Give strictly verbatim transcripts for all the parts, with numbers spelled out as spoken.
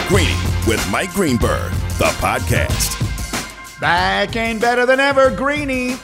Greeny with Mike Greenberg, the podcast. Back and better than ever, Greeny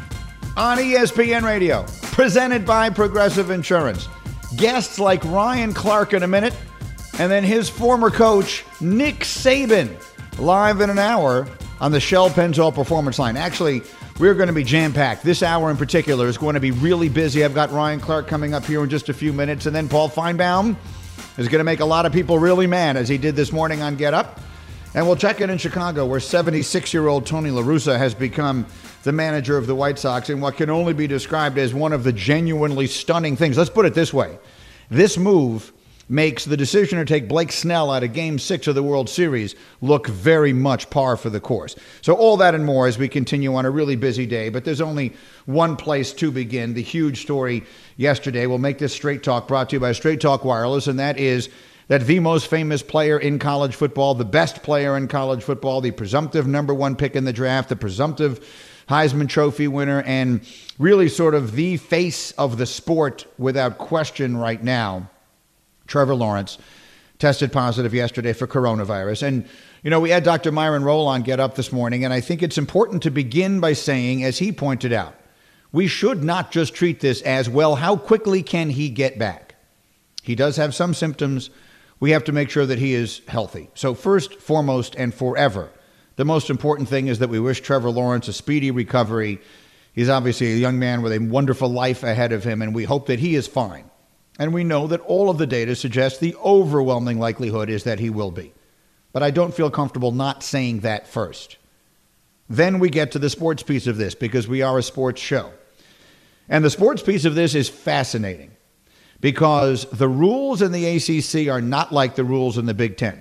on E S P N Radio, presented by Progressive Insurance. Guests like Ryan Clark in a minute, and then his former coach, Nick Saban, live in an hour on the Shell Pennzoil Performance Line. Actually, we're going to be jam-packed. This hour in particular is going to be really busy. I've got Ryan Clark coming up here in just a few minutes, and then Paul Feinbaum is going to make a lot of people really mad, as he did this morning on Get Up. And we'll check in in Chicago, where seventy-six-year-old Tony La Russa has become the manager of the White Sox in what can only be described as one of the genuinely stunning things. Let's put it this way. This move makes the decision to take Blake Snell out of Game six of the World Series look very much par for the course. So all that and more as we continue on a really busy day. But there's only one place to begin. The huge story yesterday. We'll make this Straight Talk brought to you by Straight Talk Wireless, and that is that the most famous player in college football, the best player in college football, the presumptive number one pick in the draft, the presumptive Heisman Trophy winner, and really sort of the face of the sport without question right now, Trevor Lawrence, tested positive yesterday for coronavirus. And, you know, we had Doctor Myron Rolle on Get Up this morning, and I think it's important to begin by saying, as he pointed out, we should not just treat this as, well, how quickly can he get back? He does have some symptoms. We have to make sure that he is healthy. So first, foremost, and forever, the most important thing is that we wish Trevor Lawrence a speedy recovery. He's obviously a young man with a wonderful life ahead of him, and we hope that he is fine. And we know that all of the data suggests the overwhelming likelihood is that he will be. But I don't feel comfortable not saying that first. Then we get to the sports piece of this, because we are a sports show. And the sports piece of this is fascinating, because the rules in the A C C are not like the rules in the Big Ten.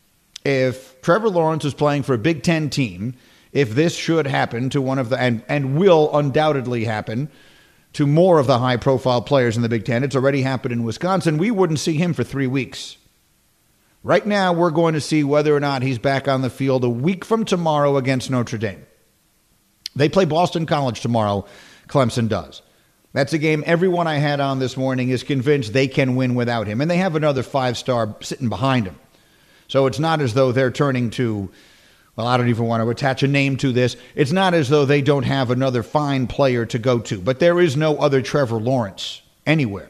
If Trevor Lawrence is playing for a Big Ten team, if this should happen to one of the, and, and will undoubtedly happen to more of the high-profile players in the Big Ten. It's already happened in Wisconsin. We wouldn't see him for three weeks. Right now, we're going to see whether or not he's back on the field a week from tomorrow against Notre Dame. They play Boston College tomorrow. Clemson does. That's a game everyone I had on this morning is convinced they can win without him. And they have another five-star sitting behind him. So it's not as though they're turning to, well, I don't even want to attach a name to this. It's not as though they don't have another fine player to go to, but there is no other Trevor Lawrence anywhere.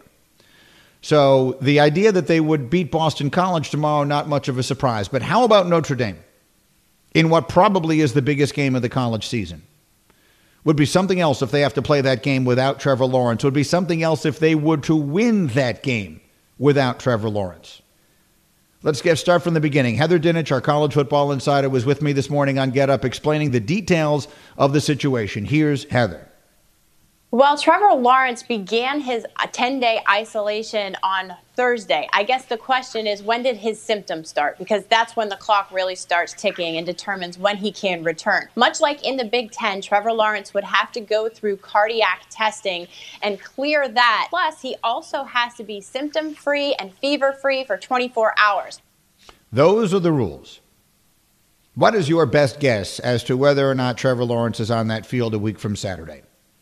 So the idea that they would beat Boston College tomorrow, not much of a surprise. But how about Notre Dame in what probably is the biggest game of the college season? Would be something else if they have to play that game without Trevor Lawrence. Would be something else if they were to win that game without Trevor Lawrence. Let's get start from the beginning. Heather Dinich, our college football insider, was with me this morning on Get Up explaining the details of the situation. Here's Heather. Well, Trevor Lawrence began his ten-day isolation on Thursday. I guess the question is, when did his symptoms start? Because that's when the clock really starts ticking and determines when he can return. Much like in the Big Ten, Trevor Lawrence would have to go through cardiac testing and clear that. Plus, he also has to be symptom-free and fever-free for twenty-four hours. Those are the rules. What is your best guess as to whether or not Trevor Lawrence is on that field a week from Saturday?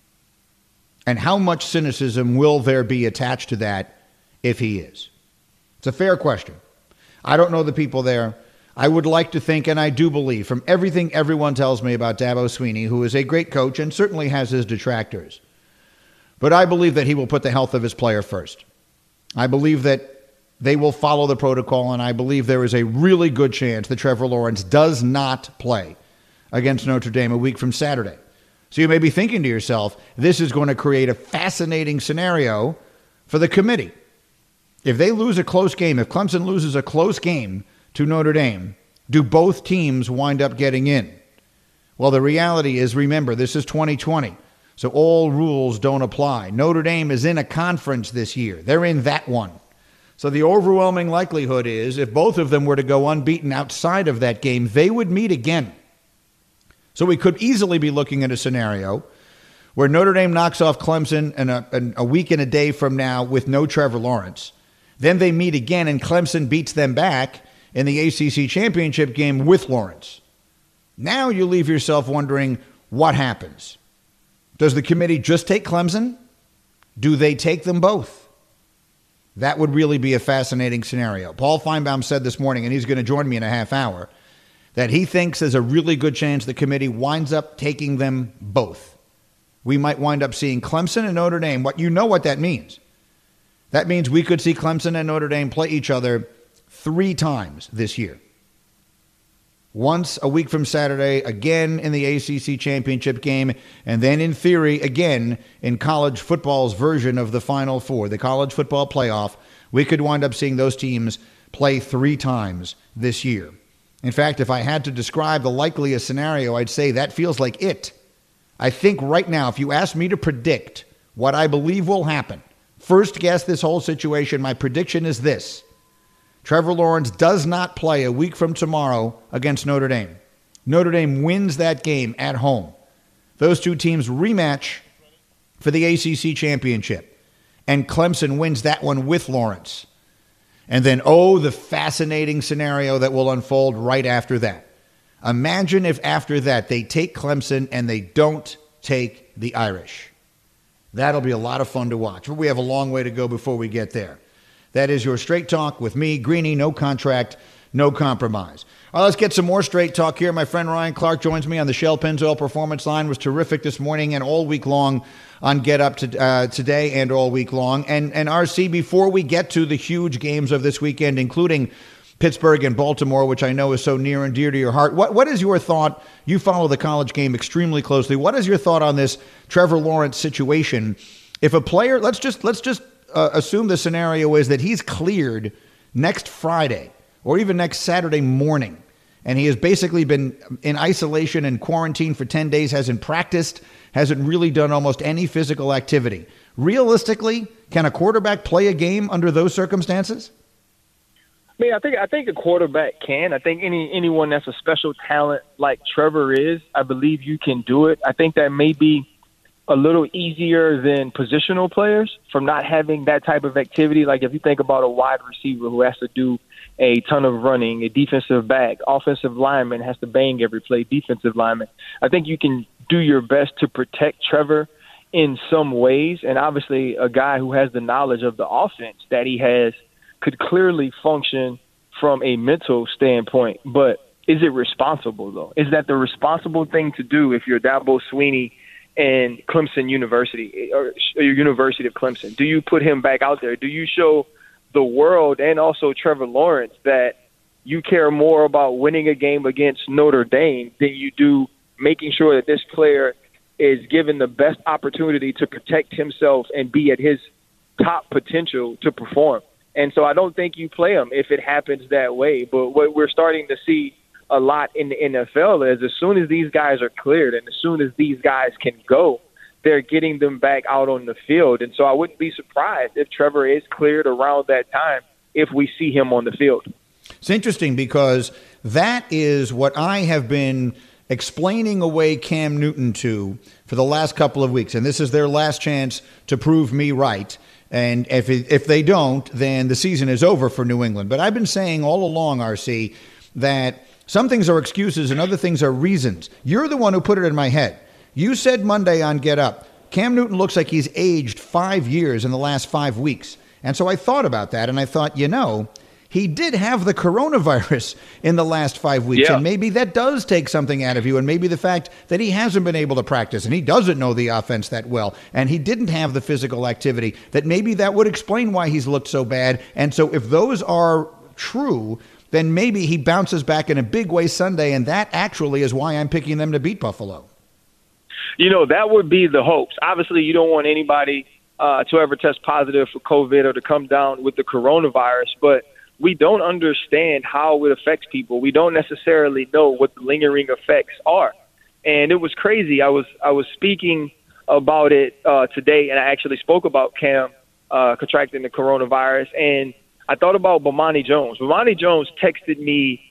And how much cynicism will there be attached to that if he is? It's a fair question. I don't know the people there. I would like to think, and I do believe, from everything everyone tells me about Dabo Swinney, who is a great coach and certainly has his detractors, but I believe that he will put the health of his player first. I believe that they will follow the protocol, and I believe there is a really good chance that Trevor Lawrence does not play against Notre Dame a week from Saturday. So you may be thinking to yourself, this is going to create a fascinating scenario for the committee. If they lose a close game, if Clemson loses a close game to Notre Dame, do both teams wind up getting in? Well, the reality is, remember, this is twenty twenty, so all rules don't apply. Notre Dame is in a conference this year. They're in that one. So the overwhelming likelihood is, if both of them were to go unbeaten outside of that game, they would meet again. So we could easily be looking at a scenario where Notre Dame knocks off Clemson in a, in a week and a day from now with no Trevor Lawrence. Then they meet again and Clemson beats them back in the A C C championship game with Lawrence. Now you leave yourself wondering what happens. Does the committee just take Clemson? Do they take them both? That would really be a fascinating scenario. Paul Feinbaum said this morning, and he's going to join me in a half hour, that he thinks there's a really good chance the committee winds up taking them both. We might wind up seeing Clemson and Notre Dame. What you know what that means. That means we could see Clemson and Notre Dame play each other three times this year. Once a week from Saturday, again in the A C C championship game, and then in theory, again in college football's version of the Final Four, the college football playoff. We could wind up seeing those teams play three times this year. In fact, if I had to describe the likeliest scenario, I'd say that feels like it. I think right now, if you ask me to predict what I believe will happen, first guess this whole situation, my prediction is this. Trevor Lawrence does not play a week from tomorrow against Notre Dame. Notre Dame wins that game at home. Those two teams rematch for the A C C championship. And Clemson wins that one with Lawrence. And then, oh, the fascinating scenario that will unfold right after that. Imagine if after that they take Clemson and they don't take the Irish. That'll be a lot of fun to watch. But we have a long way to go before we get there. That is your Straight Talk with me, Greeny, no contract, no compromise. All right, let's get some more Straight Talk here. My friend Ryan Clark joins me on the Shell Pennzoil Performance Line. Was terrific this morning and all week long on Get Up to, uh, today and all week long. And, and R C, before we get to the huge games of this weekend, including Pittsburgh and Baltimore, which I know is so near and dear to your heart, what what is your thought? You follow the college game extremely closely. What is your thought on this Trevor Lawrence situation? If a player, let's just let's just uh, assume the scenario is that he's cleared next Friday or even next Saturday morning, and he has basically been in isolation and quarantine for ten days, hasn't practiced, hasn't really done almost any physical activity. Realistically, can a quarterback play a game under those circumstances? I mean, I think I think a quarterback can. I think any anyone that's a special talent like Trevor is, I believe you can do it. I think that may be a little easier than positional players from not having that type of activity. Like if you think about a wide receiver who has to do a ton of running, a defensive back, offensive lineman has to bang every play, defensive lineman. I think you can do your best to protect Trevor in some ways. And obviously a guy who has the knowledge of the offense that he has could clearly function from a mental standpoint. But is it responsible, though? Is that the responsible thing to do if you're Dabo Swinney and Clemson University or University of Clemson? Do you put him back out there? Do you show the world and also Trevor Lawrence that you care more about winning a game against Notre Dame than you do making sure that this player is given the best opportunity to protect himself and be at his top potential to perform? And so I don't think you play him if it happens that way. But what we're starting to see a lot in the N F L is as soon as these guys are cleared and as soon as these guys can go, they're getting them back out on the field. And so I wouldn't be surprised if Trevor is cleared around that time if we see him on the field. It's interesting because that is what I have been explaining away Cam Newton to for the last couple of weeks. And this is their last chance to prove me right. And if it, if they don't, then the season is over for New England. But I've been saying all along, R C, that some things are excuses and other things are reasons. You're the one who put it in my head. You said Monday on Get Up, Cam Newton looks like he's aged five years in the last five weeks. And so I thought about that, and I thought, you know, he did have the coronavirus in the last five weeks, yeah. and maybe that does take something out of you, and maybe the fact that he hasn't been able to practice, and he doesn't know the offense that well, and he didn't have the physical activity, that maybe that would explain why he's looked so bad. And so if those are true, then maybe he bounces back in a big way Sunday, and that actually is why I'm picking them to beat Buffalo. You know, that would be the hopes. Obviously, you don't want anybody uh, to ever test positive for COVID or to come down with the coronavirus, but we don't understand how it affects people. We don't necessarily know what the lingering effects are. And it was crazy. I was I was speaking about it uh, today, and I actually spoke about Cam uh, contracting the coronavirus. And I thought about Bomani Jones. Bomani Jones texted me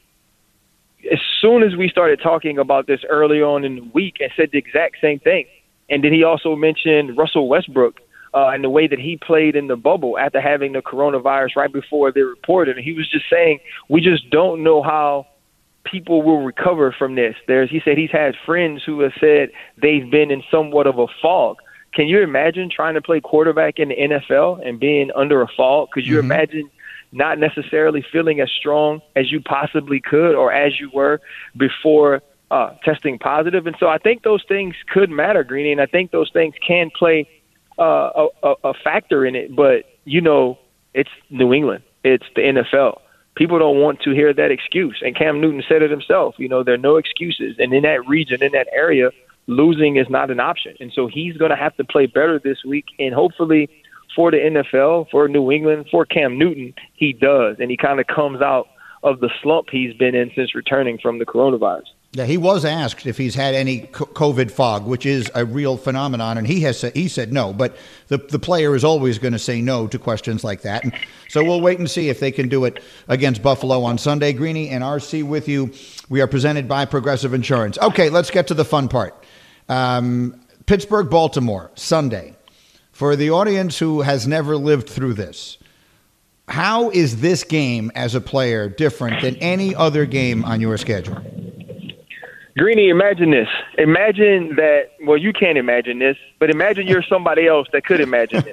as soon as we started talking about this early on in the week and said the exact same thing. And then he also mentioned Russell Westbrook uh, and the way that he played in the bubble after having the coronavirus right before they reported. And he was just saying, we just don't know how people will recover from this. There's, he said he's had friends who have said they've been in somewhat of a fog. Can you imagine trying to play quarterback in the N F L and being under a fog? Could you mm-hmm. imagine not necessarily feeling as strong as you possibly could or as you were before uh, testing positive? And so I think those things could matter, Greeny, and I think those things can play uh, a, a factor in it. But, you know, it's New England. It's the N F L. People don't want to hear that excuse. And Cam Newton said it himself. You know, there are no excuses. And in that region, in that area, losing is not an option. And so he's going to have to play better this week. And hopefully for the N F L, for New England, for Cam Newton, he does. And he kind of comes out of the slump he's been in since returning from the coronavirus. Yeah, he was asked if he's had any COVID fog, which is a real phenomenon, and he has said, he said no. But the the player is always going to say no to questions like that. And so we'll wait and see if they can do it against Buffalo on Sunday. Greeny and R C with you. We are presented by Progressive Insurance. Okay, let's get to the fun part. Um, Pittsburgh, Baltimore, Sunday. For the audience who has never lived through this, how is this game as a player different than any other game on your schedule? Greeny, imagine this. Imagine that, well, you can't imagine this, but imagine you're somebody else that could imagine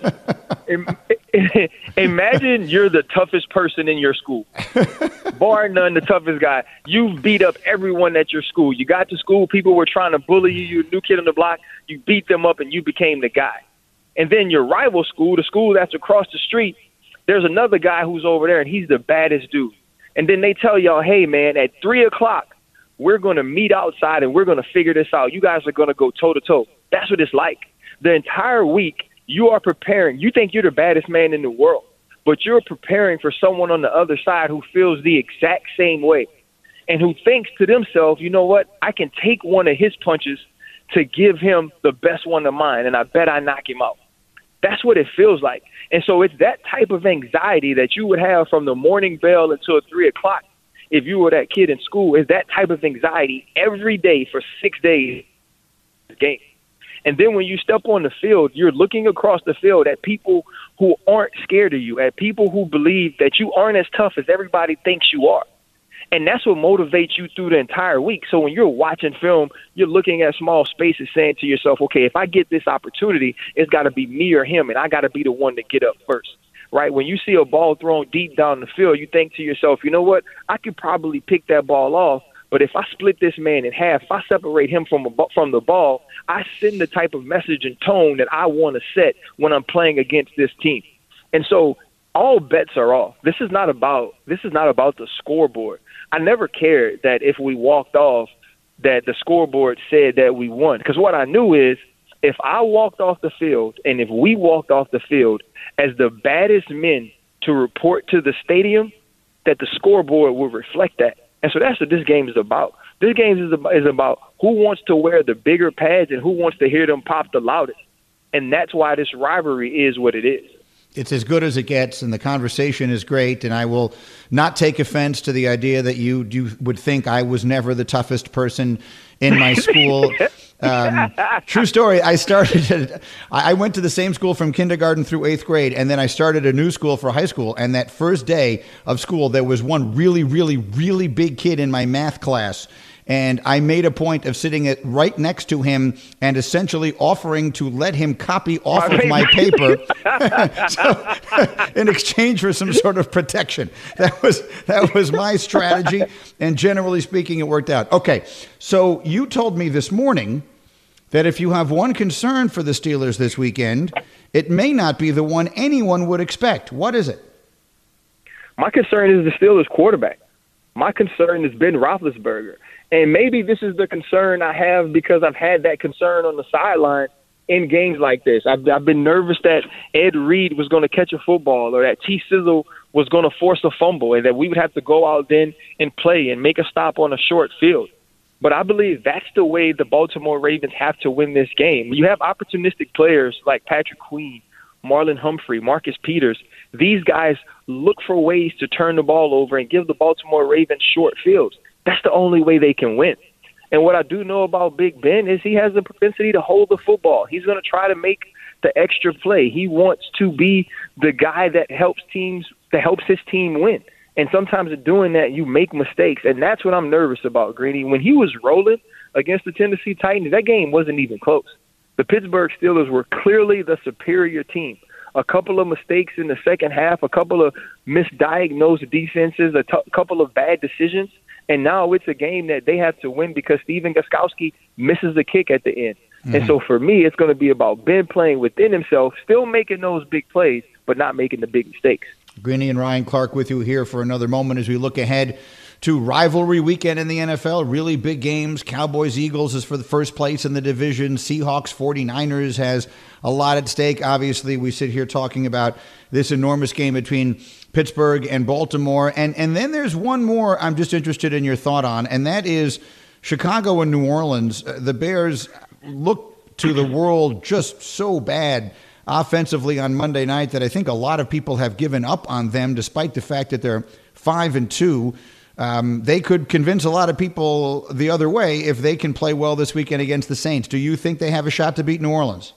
this. Imagine you're the toughest person in your school. Bar none, the toughest guy. You've beat up everyone at your school. You got to school, people were trying to bully you. You're a new kid on the block. You beat them up, and you became the guy. And then your rival school, the school that's across the street, there's another guy who's over there, and he's the baddest dude. And then they tell y'all, hey, man, at three o'clock, we're going to meet outside and we're going to figure this out. You guys are going to go toe-to-toe. That's what it's like. The entire week, you are preparing. You think you're the baddest man in the world, but you're preparing for someone on the other side who feels the exact same way and who thinks to themselves, you know what, I can take one of his punches to give him the best one of mine, and I bet I knock him out. That's what it feels like. And so it's that type of anxiety that you would have from the morning bell until three o'clock. If you were that kid in school, is that type of anxiety every day for six days game. And then when you step on the field, you're looking across the field at people who aren't scared of you, at people who believe that you aren't as tough as everybody thinks you are. And that's what motivates you through the entire week. So when you're watching film, you're looking at small spaces saying to yourself, okay, if I get this opportunity, it's got to be me or him, and I got to be the one to get up first. Right? When you see a ball thrown deep down the field, you think to yourself, you know what? I could probably pick that ball off, but if I split this man in half, if I separate him from a, from the ball, I send the type of message and tone that I want to set when I'm playing against this team. And so all bets are off. This is not about this is not about the scoreboard. I never cared that if we walked off that the scoreboard said that we won, because what I knew is if I walked off the field and if we walked off the field as the baddest men to report to the stadium, that the scoreboard will reflect that. And so that's what this game is about. This game is about, is about who wants to wear the bigger pads and who wants to hear them pop the loudest. And that's why this rivalry is what it is. It's as good as it gets, and the conversation is great, and I will not take offense to the idea that you, you would think I was never the toughest person in my school. Um, true story. I started, I went to the same school from kindergarten through eighth grade, and then I started a new school for high school. And that first day of school, there was one really, really, really big kid in my math class. And I made a point of sitting at right next to him and essentially offering to let him copy off of my paper so, in exchange for some sort of protection. That was that was my strategy. And generally speaking, it worked out. Okay, so you told me this morning that if you have one concern for the Steelers this weekend, it may not be the one anyone would expect. What is it? My concern is the Steelers quarterback. My concern is Ben Roethlisberger. And maybe this is the concern I have because I've had that concern on the sideline in games like this. I've, I've been nervous that Ed Reed was going to catch a football or that T. Sizzle was going to force a fumble and that we would have to go out then and play and make a stop on a short field. But I believe that's the way the Baltimore Ravens have to win this game. You have opportunistic players like Patrick Queen, Marlon Humphrey, Marcus Peters. These guys look for ways to turn the ball over and give the Baltimore Ravens short fields. That's the only way they can win. And what I do know about Big Ben is he has the propensity to hold the football. He's going to try to make the extra play. He wants to be the guy that helps teams, that helps his team win. And sometimes in doing that, you make mistakes. And that's what I'm nervous about, Greeny. When he was rolling against the Tennessee Titans, that game wasn't even close. The Pittsburgh Steelers were clearly the superior team. A couple of mistakes in the second half, a couple of misdiagnosed defenses, a t- couple of bad decisions, and now it's a game that they have to win because Steven Gostkowski misses a kick at the end. Mm-hmm. And so for me, it's going to be about Ben playing within himself, still making those big plays, but not making the big mistakes. Greeny and Ryan Clark with you here for another moment as we look ahead to rivalry weekend in the N F L. Really big games. Cowboys-Eagles is for the first place in the division. Seahawks forty-niners has a lot at stake. Obviously, we sit here talking about this enormous game between Pittsburgh and Baltimore. And, and then there's one more I'm just interested in your thought on, and that is Chicago and New Orleans. Uh, the Bears look to the world just so bad offensively on Monday night that I think a lot of people have given up on them, despite the fact that they're five and two. Um, they could convince a lot of people the other way if they can play well this weekend against the Saints. Do you think they have a shot to beat New Orleans?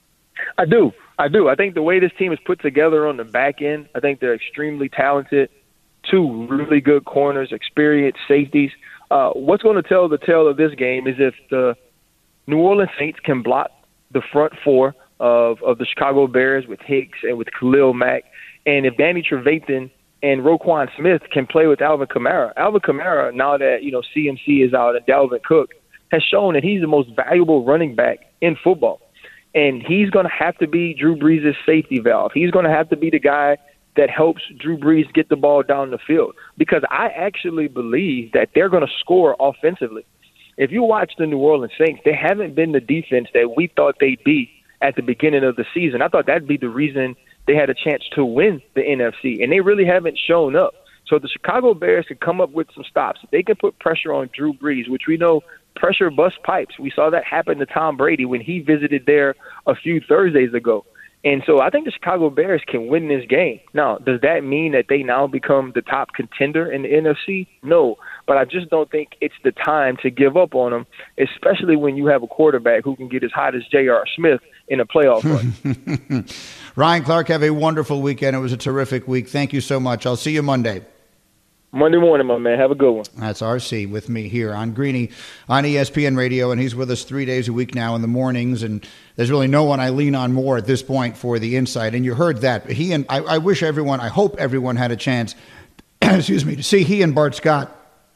I do. I do. I think the way this team is put together on the back end, I think they're extremely talented. Two really good corners, experienced safeties. Uh, what's going to tell the tale of this game is if the New Orleans Saints can block the front four of, of the Chicago Bears with Hicks and with Khalil Mack, and if Danny Trevathan and Roquan Smith can play with Alvin Kamara. Alvin Kamara, now that, you know, C M C is out and Dalvin Cook, has shown that he's the most valuable running back in football. And he's going to have to be Drew Brees' safety valve. He's going to have to be the guy that helps Drew Brees get the ball down the field. Because I actually believe that they're going to score offensively. If you watch the New Orleans Saints, they haven't been the defense that we thought they'd be at the beginning of the season. I thought that'd be the reason they had a chance to win the N F C, and they really haven't shown up. So the Chicago Bears can come up with some stops. They can put pressure on Drew Brees, which we know pressure busts pipes. We saw that happen to Tom Brady when he visited there a few Thursdays ago. And so I think the Chicago Bears can win this game. Now, does that mean that they now become the top contender in the N F C? No, but I just don't think it's the time to give up on them, especially when you have a quarterback who can get as hot as J R. Smith in a playoff run. Ryan Clark, have a wonderful weekend. It was a terrific week. Thank you so much. I'll see you Monday. Monday morning, my man. Have a good one. That's R C with me here on Greeny on E S P N Radio, and he's with us three days a week now in the mornings, and there's really no one I lean on more at this point for the insight, and you heard that. He and I, I wish everyone, I hope everyone had a chance, excuse me, to see he and Bart Scott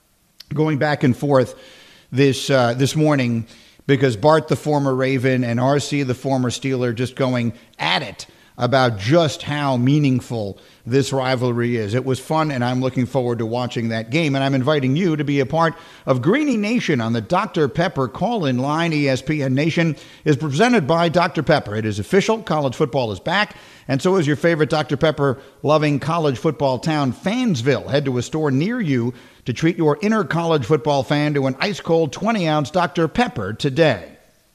going back and forth this uh, this morning, because Bart, the former Raven, and R C, the former Steeler, just going at it about just how meaningful this rivalry is. It was fun, and I'm looking forward to watching that game. And I'm inviting you to be a part of Greeny Nation on the Doctor Pepper call-in line. E S P N Nation is presented by Doctor Pepper. It is official. College football is back, and so is your favorite Doctor Pepper-loving college football town, Fansville. Head to a store near you to treat your inner college football fan to an ice-cold twenty-ounce Doctor Pepper today.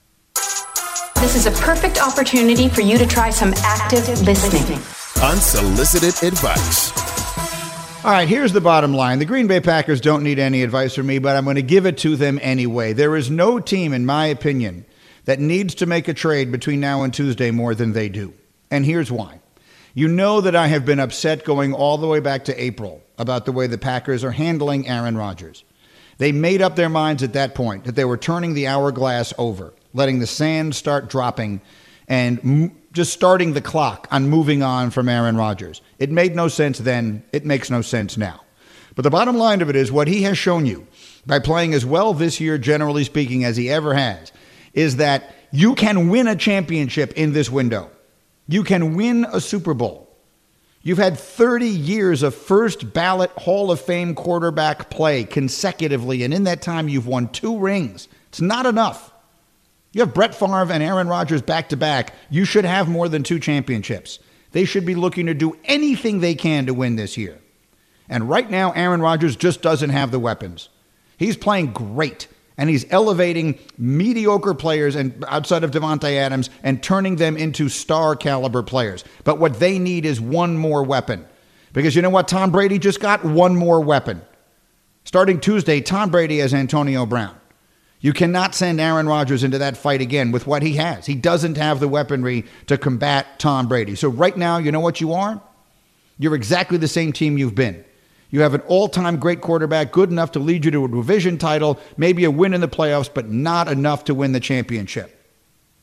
This is a perfect opportunity for you to try some active listening. Unsolicited advice. All right, here's the bottom line. The Green Bay Packers don't need any advice from me, but I'm going to give it to them anyway. There is no team, in my opinion, that needs to make a trade between now and Tuesday more than they do. And here's why. You know that I have been upset going all the way back to April about the way the Packers are handling Aaron Rodgers. They made up their minds at that point that they were turning the hourglass over, letting the sand start dropping, and m- just starting the clock on moving on from Aaron Rodgers. It made no sense then. It makes no sense now. But the bottom line of it is what he has shown you by playing as well this year, generally speaking, as he ever has, is that you can win a championship in this window. You can win a Super Bowl. You've had thirty years of first ballot Hall of Fame quarterback play consecutively, and in that time you've won two rings. It's not enough. You have Brett Favre and Aaron Rodgers back-to-back. You should have more than two championships. They should be looking to do anything they can to win this year. And right now, Aaron Rodgers just doesn't have the weapons. He's playing great, and he's elevating mediocre players and outside of Devontae Adams and turning them into star-caliber players. But what they need is one more weapon. Because you know what? Tom Brady just got one more weapon. Starting Tuesday, Tom Brady has Antonio Brown. You cannot send Aaron Rodgers into that fight again with what he has. He doesn't have the weaponry to combat Tom Brady. So right now, you know what you are? You're exactly the same team you've been. You have an all-time great quarterback, good enough to lead you to a division title, maybe a win in the playoffs, but not enough to win the championship.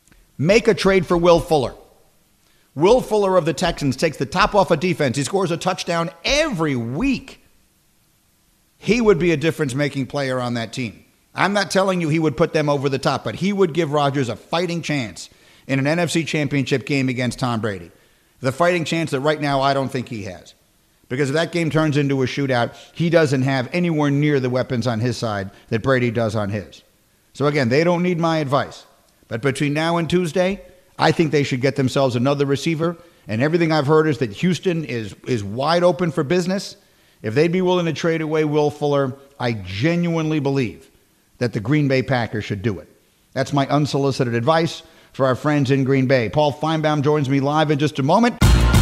Make a trade for Will Fuller. Will Fuller of the Texans takes the top off of defense. He scores a touchdown every week. He would be a difference-making player on that team. I'm not telling you he would put them over the top, but he would give Rodgers a fighting chance in an N F C Championship game against Tom Brady. The fighting chance that right now I don't think he has. Because if that game turns into a shootout, he doesn't have anywhere near the weapons on his side that Brady does on his. So again, they don't need my advice. But between now and Tuesday, I think they should get themselves another receiver. And everything I've heard is that Houston is, is wide open for business. If they'd be willing to trade away Will Fuller, I genuinely believe that the Green Bay Packers should do it. That's my unsolicited advice for our friends in Green Bay. Paul Feinbaum joins me live in just a moment.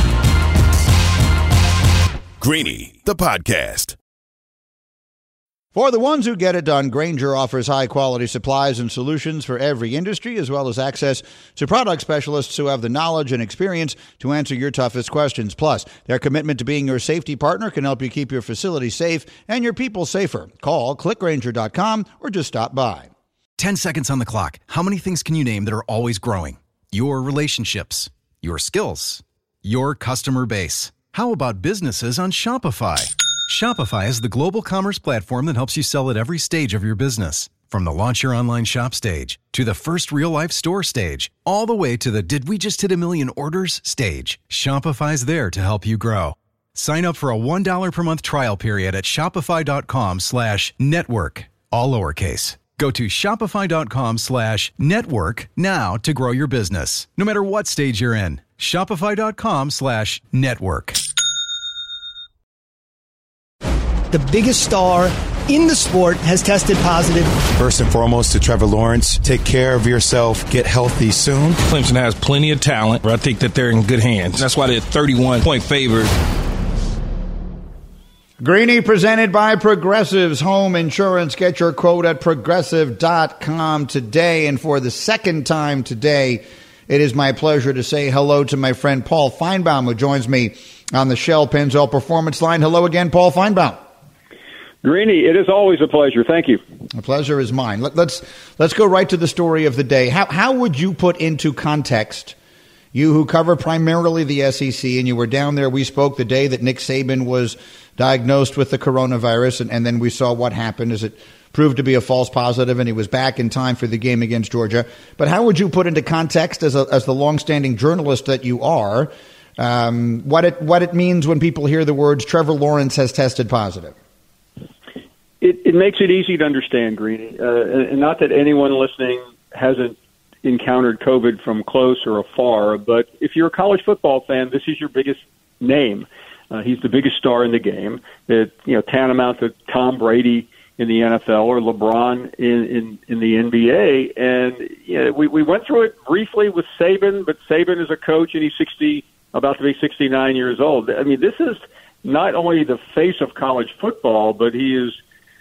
Greeny, the podcast. For the ones who get it done, Grainger offers high-quality supplies and solutions for every industry, as well as access to product specialists who have the knowledge and experience to answer your toughest questions. Plus, their commitment to being your safety partner can help you keep your facility safe and your people safer. Call click grainger dot com or just stop by. Ten seconds on the clock. How many things can you name that are always growing? Your relationships, your skills, your customer base. How about businesses on Shopify? Shopify is the global commerce platform that helps you sell at every stage of your business. From the launch your online shop stage, to the first real-life store stage, all the way to the did we just hit a million orders stage. Shopify's there to help you grow. Sign up for a one dollar per month trial period at shopify.com slash network, all lowercase. Go to shopify.com slash network now to grow your business, no matter what stage you're in. Shopify.com slash network. The biggest star in the sport has tested positive. First and foremost to Trevor Lawrence, take care of yourself, get healthy soon. Clemson has plenty of talent, but I think that they're in good hands. That's why they're thirty-one point favorite. Greeny presented by Progressive's Home Insurance. Get your quote at progressive dot com today. And for the second time today, it is my pleasure to say hello to my friend Paul Feinbaum, who joins me on the Shell Pennzoil Performance Line. Hello again, Paul Feinbaum. Greeny, it is always a pleasure. Thank you. The pleasure is mine. Let, let's let's go right to the story of the day. How how would you put into context, you who cover primarily the S E C, and you were down there, we spoke the day that Nick Saban was diagnosed with the coronavirus, and, and then we saw what happened as it proved to be a false positive, and he was back in time for the game against Georgia. But how would you put into context, as a, as the longstanding journalist that you are, um, what it what it means when people hear the words Trevor Lawrence has tested positive? It, it makes it easy to understand, Greeny, uh, and not that anyone listening hasn't encountered COVID from close or afar, but if you're a college football fan, this is your biggest name. Uh, he's the biggest star in the game. It, you know, tantamount to Tom Brady in the N F L or LeBron in, in, in the N B A. And you know, we, we went through it briefly with Saban, but Saban is a coach and he's sixty, about to be sixty-nine years old. I mean, this is not only the face of college football, but he is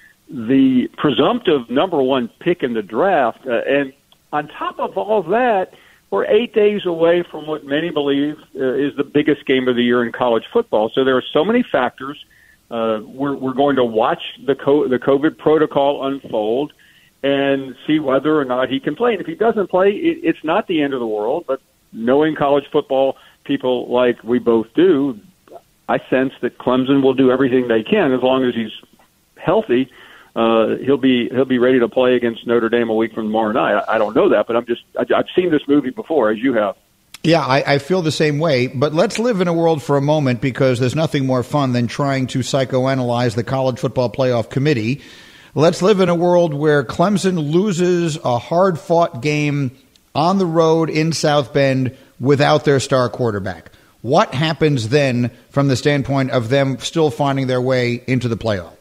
the presumptive number one pick in the draft. Uh, and on top of all that, we're eight days away from what many believe uh, is the biggest game of the year in college football. So there are so many factors. Uh, we're, we're going to watch the co- the COVID protocol unfold and see whether or not he can play. And if he doesn't play, it, it's not the end of the world. But knowing college football people like we both do, I sense that Clemson will do everything they can as long as he's healthy. Uh, he'll be he'll be ready to play against Notre Dame a week from tomorrow night. I, I don't know that, but I'm just I, I've seen this movie before, as you have. Yeah, I, I feel the same way. But let's live in a world for a moment, because there's nothing more fun than trying to psychoanalyze the College Football Playoff Committee. Let's live in a world where Clemson loses a hard-fought game on the road in South Bend without their star quarterback. What happens then from the standpoint of them still finding their way into the playoff?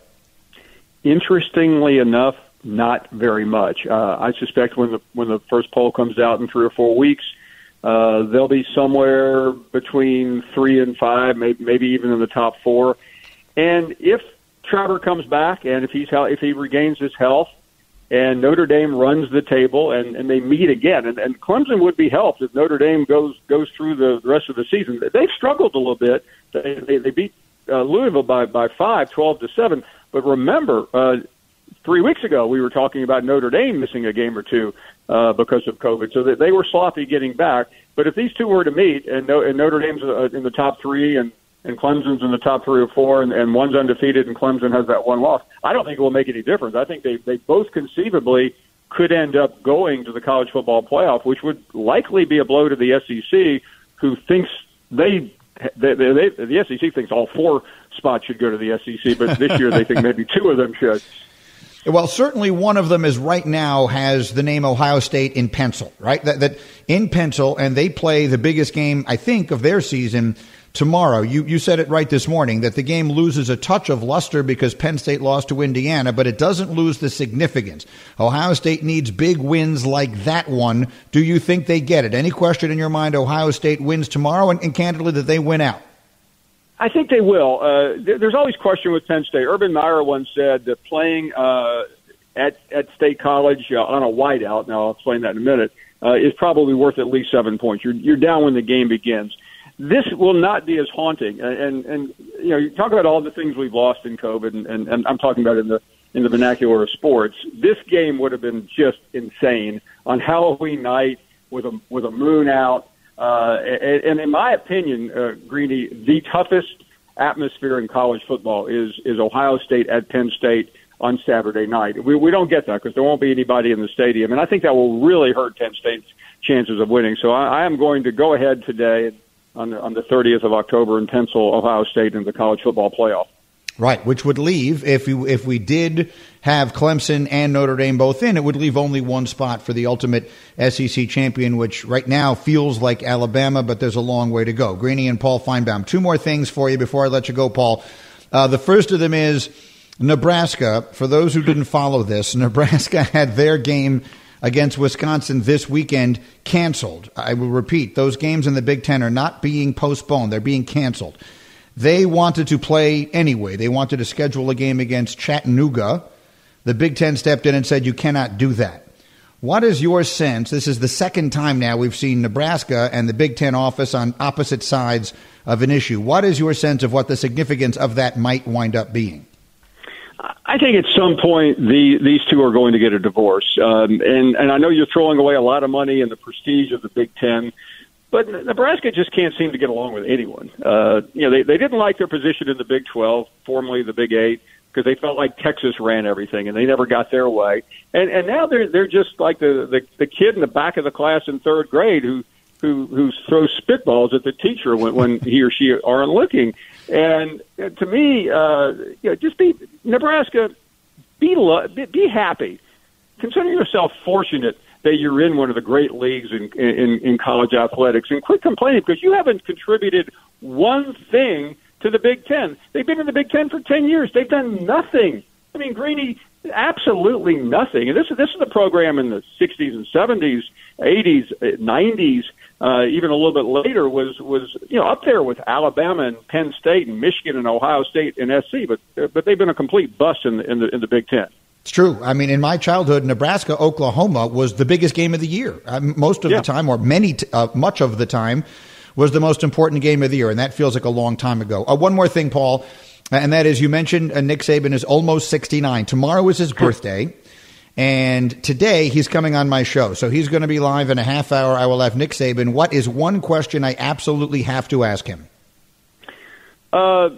Interestingly enough, not very much. Uh, I suspect when the when the first poll comes out in three or four weeks, uh, they'll be somewhere between three and five, maybe, maybe even in the top four. And if Trevor comes back and if he's if he regains his health, and Notre Dame runs the table and, and they meet again, and, and Clemson would be helped if Notre Dame goes goes through the rest of the season. They've struggled a little bit. They they, they beat uh, Louisville by by five, twelve to seven. But remember, uh, three weeks ago we were talking about Notre Dame missing a game or two. uh, because of COVID. So they were sloppy getting back. But if these two were to meet, and, and Notre Dame's in the top three, and, and Clemson's in the top three or four, and, and one's undefeated, and Clemson has that one loss, I don't think it will make any difference. I think they, they both conceivably could end up going to the college football playoff, which would likely be a blow to the S E C, who thinks they, they, they, they the S E C thinks all four spots should go to the S E C, but this year they think maybe two of them should. Well, certainly one of them is right now has the name Ohio State in pencil, right? That, that in pencil, and they play the biggest game, I think, of their season tomorrow. You you said it right this morning that the game loses a touch of luster because Penn State lost to Indiana, but it doesn't lose the significance. Ohio State needs big wins like that one. Do you think they get it? Any question in your mind Ohio State wins tomorrow, and, and candidly that they win out? I think they will. Uh, there's always question with Penn State. Urban Meyer once said that playing uh, at at State College uh, on a whiteout, now I'll explain that in a minute, uh, is probably worth at least seven points. You're, you're down when the game begins. This will not be as haunting. And, and, and you know, you talk about all the things we've lost in COVID, and, and, and I'm talking about in the in the vernacular of sports. This game would have been just insane on Halloween night with a with a moon out. Uh, and, and in my opinion, uh, Greeny, the toughest atmosphere in college football is is Ohio State at Penn State on Saturday night. We, we don't get that because there won't be anybody in the stadium, and I think that will really hurt Penn State's chances of winning. So I, I am going to go ahead today on the, on the thirtieth of October and pencil Ohio State in the college football playoff. Right, which would leave, if we, if we did have Clemson and Notre Dame both in, it would leave only one spot for the ultimate S E C champion, which right now feels like Alabama, but there's a long way to go. Greeny and Paul Feinbaum. Two more things for you before I let you go, Paul. Uh, the first of them is Nebraska. For those who didn't follow this, Nebraska had their game against Wisconsin this weekend canceled. I will repeat, those games in the Big Ten are not being postponed. They're being canceled. They wanted to play anyway. They wanted to schedule a game against Chattanooga. The Big Ten stepped in and said, you cannot do that. What is your sense? This is the second time now we've seen Nebraska and the Big Ten office on opposite sides of an issue. What is your sense of what the significance of that might wind up being? I think at some point the, these two are going to get a divorce. Um, and, and I know you're throwing away a lot of money in the prestige of the Big Ten. But Nebraska just can't seem to get along with anyone. Uh, you know, they, they didn't like their position in the Big twelve, formerly the Big eight, because they felt like Texas ran everything, and they never got their way. And and now they're they're just like the, the, the kid in the back of the class in third grade who who, who throws spitballs at the teacher when, when he or she aren't looking. And to me, uh, you know, just be Nebraska, be be, be happy. Consider yourself fortunate that you're in one of the great leagues in, in, in college athletics, and quit complaining because you haven't contributed one thing to the Big Ten. They've been in the Big Ten for ten years. They've done nothing. I mean, Greeny, absolutely nothing. And this is this is a program in the sixties and seventies, eighties, nineties, uh, even a little bit later was was you know up there with Alabama and Penn State and Michigan and Ohio State and S C, but but they've been a complete bust in the in the, in the Big Ten. It's true. I mean, in my childhood, Nebraska, Oklahoma was the biggest game of the year. Uh, most of yeah. the time, or many, t- uh, much of the time, was the most important game of the year, and that feels like a long time ago. Uh, one more thing, Paul, and that is you mentioned uh, Nick Saban is almost sixty-nine. Tomorrow is his birthday, and today he's coming on my show. So he's going to be live in a half hour. I will have Nick Saban. What is one question I absolutely have to ask him? Uh,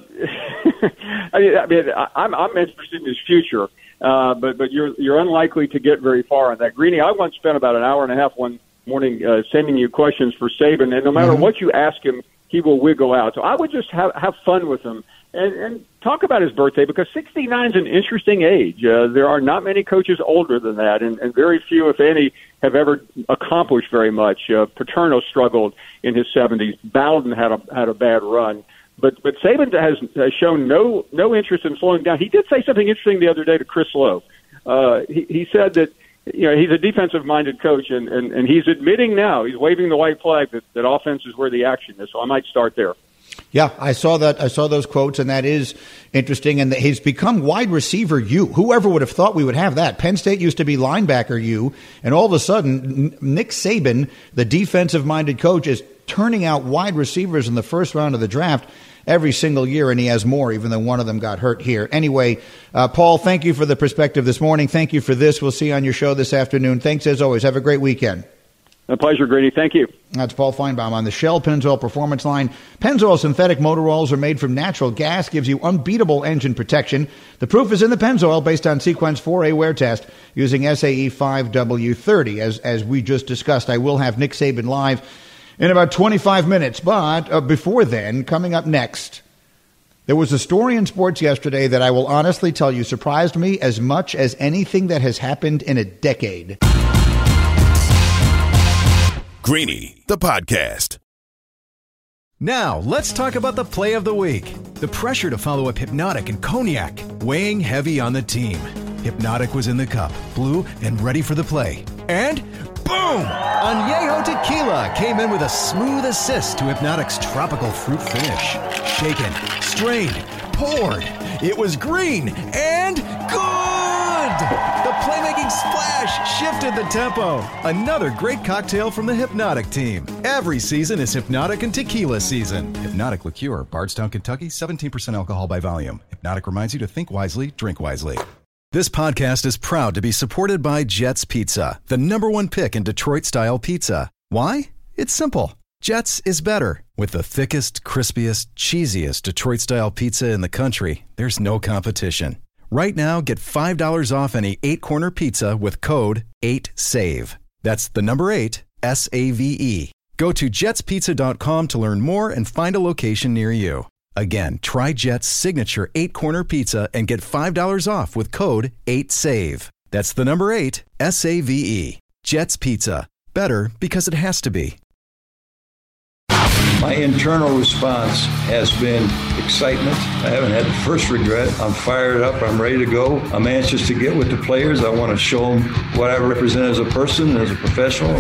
I mean, I'm, I'm interested in his future. Uh, but but you're you're unlikely to get very far on that. Greeny, I once spent about an hour and a half one morning uh, sending you questions for Saban, and no matter mm-hmm. what you ask him, he will wiggle out. So I would just have have fun with him and, and talk about his birthday, because sixty-nine is an interesting age. Uh, there are not many coaches older than that, and, and very few, if any, have ever accomplished very much. Uh, Paterno struggled in his seventies. Bowden had a had a bad run. But but Saban has, has shown no no interest in slowing down. He did say something interesting the other day to Chris Lowe. Uh, he, he said that you know he's a defensive-minded coach, and, and, and he's admitting now, he's waving the white flag that, that offense is where the action is. So I might start there. Yeah, I saw that. I saw those quotes, and that is interesting. And he's become wide receiver U. Whoever would have thought we would have that? Penn State used to be linebacker U, and all of a sudden, Nick Saban, the defensive-minded coach, is turning out wide receivers in the first round of the draft. every single year, and he has more, even though one of them got hurt here. Anyway, uh, Paul, thank you for the perspective this morning. Thank you for this. We'll see you on your show this afternoon. Thanks as always. Have a great weekend. A pleasure, Grady. Thank you. That's Paul Feinbaum on the Shell Pennzoil Performance Line. Pennzoil synthetic motor oils are made from natural gas, gives you unbeatable engine protection. The proof is in the Pennzoil based on Sequence four A wear test using S A E five W thirty. As, as we just discussed, I will have Nick Saban live in about twenty-five minutes. But uh, before then, coming up next, there was a story in sports yesterday that I will honestly tell you surprised me as much as anything that has happened in a decade. Greeny, the podcast. Now, let's talk about the play of the week. The pressure to follow up Hypnotic and Cognac, weighing heavy on the team. Hypnotic was in the cup, blue, and ready for the play. And boom! Añejo Tequila came in with a smooth assist to Hypnotic's tropical fruit finish. Shaken, strained, poured. It was green and good! The playmaking splash shifted the tempo. Another great cocktail from the Hypnotic team. Every season is Hypnotic and Tequila season. Hypnotic Liqueur, Bardstown, Kentucky, seventeen percent alcohol by volume. Hypnotic reminds you to think wisely, drink wisely. This podcast is proud to be supported by Jets Pizza, the number one pick in Detroit-style pizza. Why? It's simple. Jets is better. With the thickest, crispiest, cheesiest Detroit-style pizza in the country, there's no competition. Right now, get five dollars off any eight-corner pizza with code eight save. That's the number eight, S A V E. Go to jets pizza dot com to learn more and find a location near you. Again, try Jet's signature eight-corner pizza and get five dollars off with code eight save. That's the number eight, S A V E. Jet's Pizza. Better because it has to be. My internal response has been excitement. I haven't had the first regret. I'm fired up. I'm ready to go. I'm anxious to get with the players. I want to show them what I represent as a person, as a professional.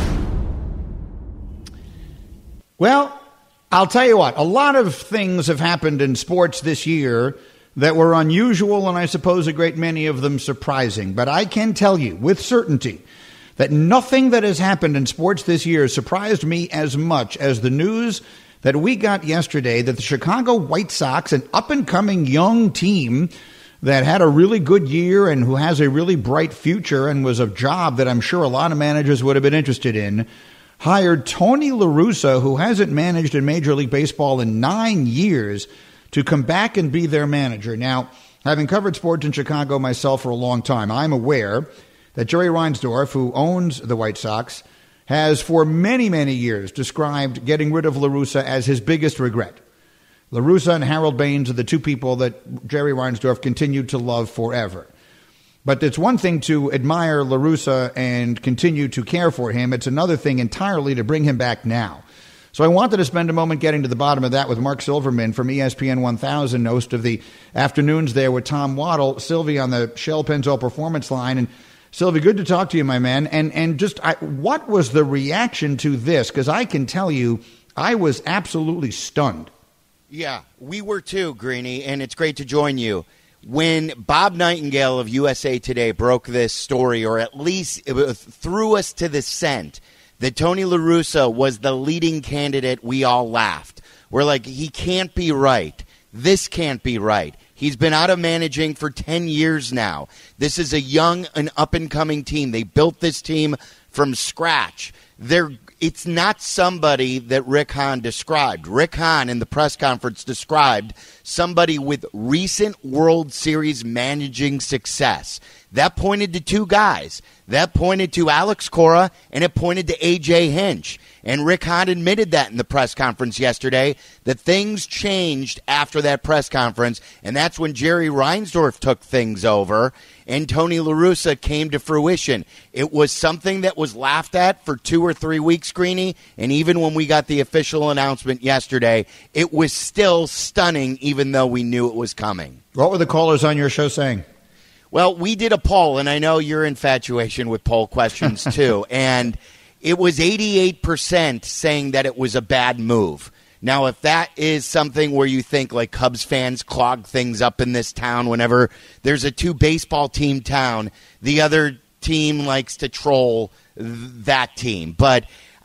Well, I'll tell you what. A lot of things have happened in sports this year that were unusual, and I suppose a great many of them surprising. But I can tell you with certainty that nothing that has happened in sports this year surprised me as much as the news that we got yesterday that the Chicago White Sox, an up-and-coming young team that had a really good year and who has a really bright future and was a job that I'm sure a lot of managers would have been interested in, hired Tony La Russa, who hasn't managed in Major League Baseball in nine years, to come back and be their manager. Now, having covered sports in Chicago myself for a long time, I'm aware that Jerry Reinsdorf, who owns the White Sox, has for many, many years described getting rid of La Russa as his biggest regret. La Russa and Harold Baines are the two people that Jerry Reinsdorf continued to love forever. But it's one thing to admire La Russa and continue to care for him. It's another thing entirely to bring him back now. So I wanted to spend a moment getting to the bottom of that with Mark Silverman from E S P N one thousand, host of the afternoons there with Tom Waddle, Sylvie on the Shell Pennzoil Performance Line. And Sylvie, good to talk to you, my man. And and just I, what was the reaction to this? Because I can tell you, I was absolutely stunned. Yeah, we were too, Greeny, and it's great to join you. When Bob Nightingale of U S A Today broke this story, or at least it threw us to the scent that Tony La Russa was the leading candidate, we all laughed. We're like, he can't be right. This can't be right. He's been out of managing for ten years now. This is a young and up-and-coming team. They built this team from scratch. They're, it's not somebody that Rick Hahn described. Rick Hahn in the press conference described somebody with recent World Series managing success. That pointed to two guys. That pointed to Alex Cora, and it pointed to A J Hinch. And Rick Hahn admitted that in the press conference yesterday, that things changed after that press conference, and that's when Jerry Reinsdorf took things over, and Tony La Russa came to fruition. It was something that was laughed at for two or three weeks, Greeny, and even when we got the official announcement yesterday, it was still stunning, even though we knew it was coming. What were the callers on your show saying? Well, we did a poll, and I know your infatuation with poll questions, too, and it was eighty-eight percent saying that it was a bad move. Now, if that is something where you think, like, Cubs fans clog things up in this town whenever there's a two-baseball team town, the other team likes to troll th- that team. But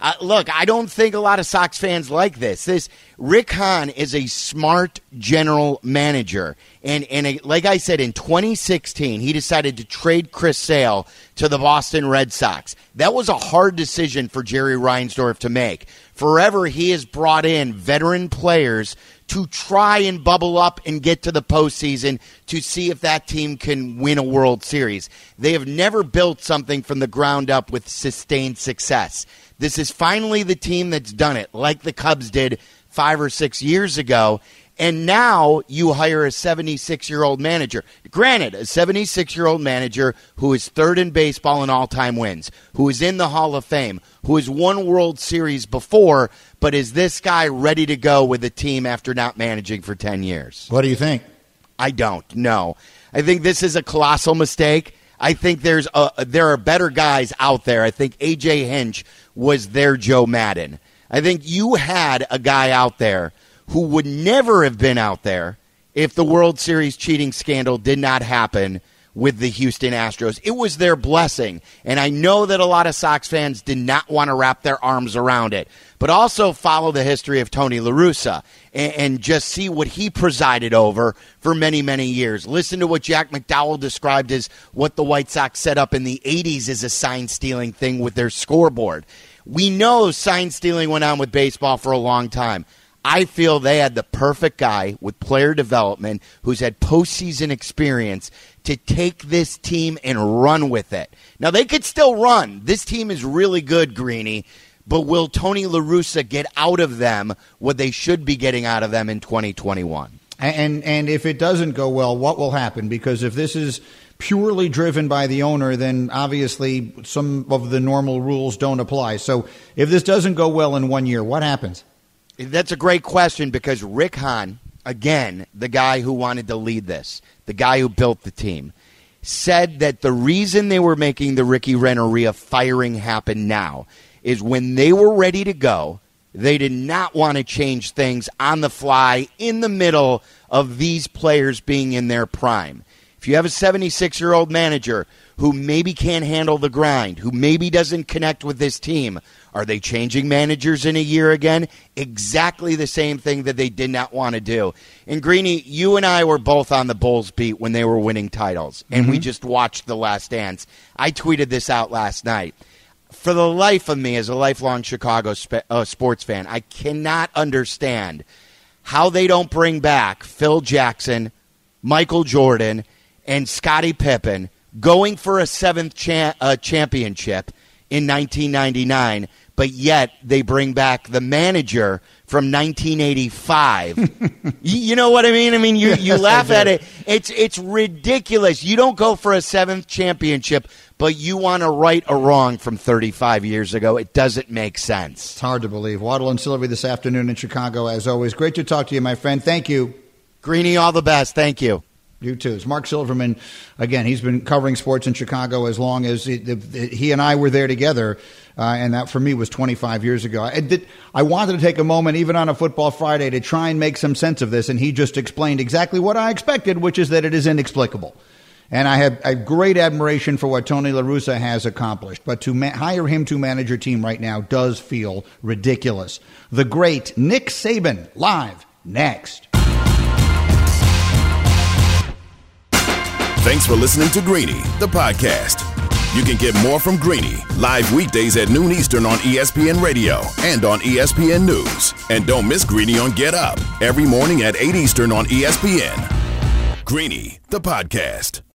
Uh, look, I don't think a lot of Sox fans like this. This Rick Hahn is a smart general manager. And, and a, like I said, in twenty sixteen, he decided to trade Chris Sale to the Boston Red Sox. That was a hard decision for Jerry Reinsdorf to make. Forever, he has brought in veteran players to try and bubble up and get to the postseason to see if that team can win a World Series. They have never built something from the ground up with sustained success. This is finally the team that's done it, like the Cubs did five or six years ago. And now you hire a seventy-six-year-old manager. Granted, a seventy-six-year-old manager who is third in baseball in all-time wins, who is in the Hall of Fame, who has won World Series before, but is this guy ready to go with the team after not managing for ten years? What do you think? I don't, no. I think this is a colossal mistake. I think there's a, there are better guys out there. I think A J Hinch was their Joe Madden. I think you had a guy out there who would never have been out there if the World Series cheating scandal did not happen with the Houston Astros. It was their blessing, and I know that a lot of Sox fans did not want to wrap their arms around it, but also follow the history of Tony La Russa and, and just see what he presided over for many, many years. Listen to what Jack McDowell described as what the White Sox set up in the eighties as a sign-stealing thing with their scoreboard. We know sign-stealing went on with baseball for a long time. I feel they had the perfect guy with player development who's had postseason experience to take this team and run with it. Now, they could still run. This team is really good, Greeny, but will Tony La Russa get out of them what they should be getting out of them in twenty twenty-one? And, and if it doesn't go well, what will happen? Because if this is purely driven by the owner, then obviously some of the normal rules don't apply. So if this doesn't go well in one year, what happens? That's a great question because Rick Hahn, again, the guy who wanted to lead this, the guy who built the team, said that the reason they were making the Ricky Renteria firing happen now is when they were ready to go, they did not want to change things on the fly in the middle of these players being in their prime. If you have a seventy-six-year-old manager who maybe can't handle the grind, who maybe doesn't connect with this team, are they changing managers in a year again? Exactly the same thing that they did not want to do. And Greeny, you and I were both on the Bulls beat when they were winning titles, and mm-hmm. we just watched The Last Dance. I tweeted this out last night. For the life of me, as a lifelong Chicago sp- uh, sports fan, I cannot understand how they don't bring back Phil Jackson, Michael Jordan, and Scottie Pippen going for a seventh cha- uh, championship in nineteen ninety-nine, but yet they bring back the manager from nineteen eighty-five. you, you know what I mean? I mean, you, you yes, laugh at it. It's it's ridiculous. You don't go for a seventh championship, but you want to right a wrong from thirty-five years ago. It doesn't make sense. It's hard to believe. Waddle and Silvy this afternoon in Chicago, as always. Great to talk to you, my friend. Thank you. Greeny, all the best. Thank you. You too. It's Mark Silverman. Again, he's been covering sports in Chicago as long as he, he and I were there together, uh, and that for me was twenty-five years ago. I, did, I wanted to take a moment, even on a Football Friday, to try and make some sense of this, and he just explained exactly what I expected, which is that it is inexplicable. And I have, I have great admiration for what Tony La Russa has accomplished, but to ma- hire him to manage your team right now does feel ridiculous. The great Nick Saban, live next. Thanks for listening to Greeny, the podcast. You can get more from Greeny live weekdays at noon Eastern on E S P N Radio and on E S P N News. And don't miss Greeny on Get Up every morning at eight Eastern on E S P N. Greeny, the podcast.